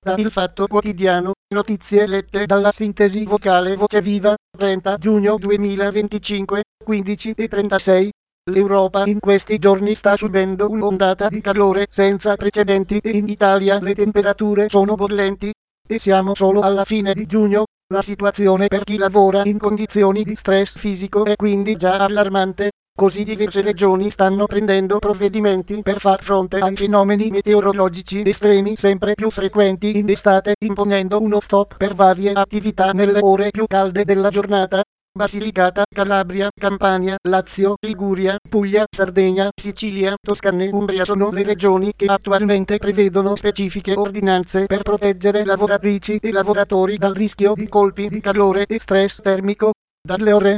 Da Il Fatto Quotidiano, notizie lette dalla sintesi vocale Voce Viva, 30 giugno 2025, 15:36. L'Europa in questi giorni sta subendo un'ondata di calore senza precedenti e in Italia le temperature sono bollenti. E siamo solo alla fine di giugno. La situazione per chi lavora in condizioni di stress fisico è quindi già allarmante. Così diverse regioni stanno prendendo provvedimenti per far fronte ai fenomeni meteorologici estremi sempre più frequenti in estate, imponendo uno stop per varie attività nelle ore più calde della giornata. Basilicata, Calabria, Campania, Lazio, Liguria, Puglia, Sardegna, Sicilia, Toscana e Umbria sono le regioni che attualmente prevedono specifiche ordinanze per proteggere lavoratrici e lavoratori dal rischio di colpi di calore e stress termico. Dalle ore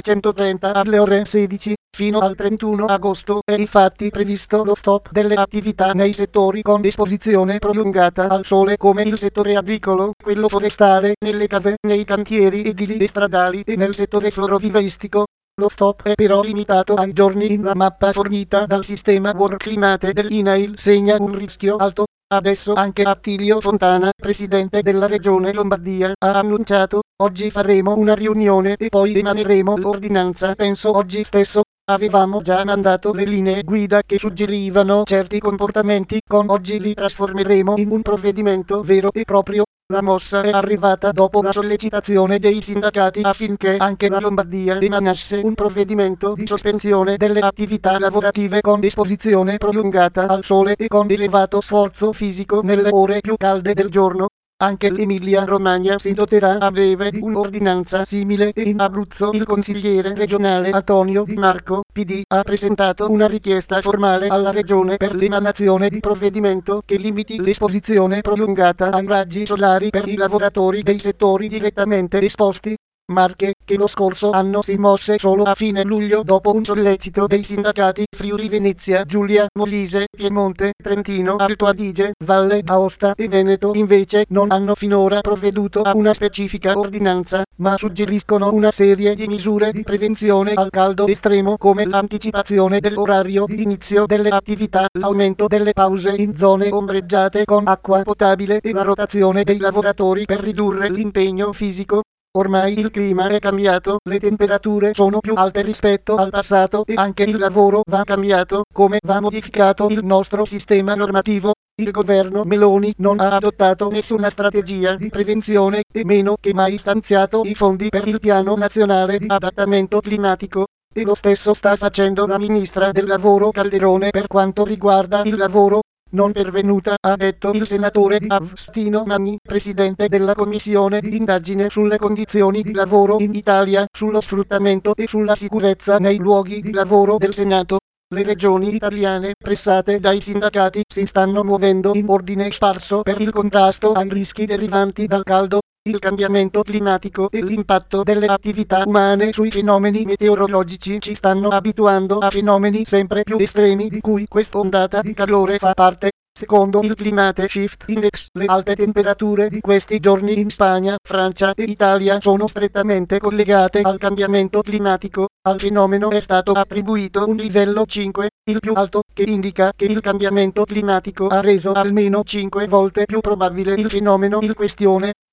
1230 alle ore 16, fino al 31 agosto, è infatti previsto lo stop delle attività nei settori con esposizione prolungata al sole come il settore agricolo, quello forestale, nelle cave, nei cantieri edili e stradali e nel settore florovivaistico. Lo stop è però limitato ai giorni. La mappa fornita dal sistema WorkClimate dell'INAIL segna un rischio alto. Adesso anche Attilio Fontana, presidente della regione Lombardia, ha annunciato: oggi faremo una riunione e poi emaneremo l'ordinanza, penso oggi stesso. Avevamo già mandato le linee guida che suggerivano certi comportamenti, con oggi li trasformeremo in un provvedimento vero e proprio. La mossa è arrivata dopo la sollecitazione dei sindacati affinché anche la Lombardia emanasse un provvedimento di sospensione delle attività lavorative con esposizione prolungata al sole e con elevato sforzo fisico nelle ore più calde del giorno. Anche l'Emilia-Romagna si doterà a breve di un'ordinanza simile e in Abruzzo il consigliere regionale Antonio Di Marco, PD, ha presentato una richiesta formale alla regione per l'emanazione di provvedimento che limiti l'esposizione prolungata ai raggi solari per i lavoratori dei settori direttamente esposti. Marche, che lo scorso anno si mosse solo a fine luglio dopo un sollecito dei sindacati Friuli Venezia Giulia, Molise, Piemonte, Trentino, Alto Adige, Valle d'Aosta e Veneto invece non hanno finora provveduto a una specifica ordinanza, ma suggeriscono una serie di misure di prevenzione al caldo estremo come l'anticipazione dell'orario di inizio delle attività, l'aumento delle pause in zone ombreggiate con acqua potabile e la rotazione dei lavoratori per ridurre l'impegno fisico. Ormai il clima è cambiato, le temperature sono più alte rispetto al passato e anche il lavoro va cambiato, come va modificato il nostro sistema normativo. Il governo Meloni non ha adottato nessuna strategia di prevenzione e meno che mai stanziato i fondi per il piano nazionale di adattamento climatico. E lo stesso sta facendo la ministra del lavoro Calderone per quanto riguarda il lavoro. Non pervenuta, ha detto il senatore Di Agostino Magni, presidente della commissione di indagine sulle condizioni di lavoro in Italia, sullo sfruttamento e sulla sicurezza nei luoghi di lavoro del Senato. Le regioni italiane, pressate dai sindacati, si stanno muovendo in ordine sparso per il contrasto ai rischi derivanti dal caldo, il cambiamento climatico e l'impatto delle attività umane sui fenomeni meteorologici ci stanno abituando a fenomeni sempre più estremi di cui quest'ondata di calore fa parte. Secondo il Climate Shift Index, le alte temperature di questi giorni in Spagna, Francia e Italia sono strettamente collegate al cambiamento climatico. Al fenomeno è stato attribuito un livello 5, il più alto, che indica che il cambiamento climatico ha reso almeno 5 volte più probabile il fenomeno in questione.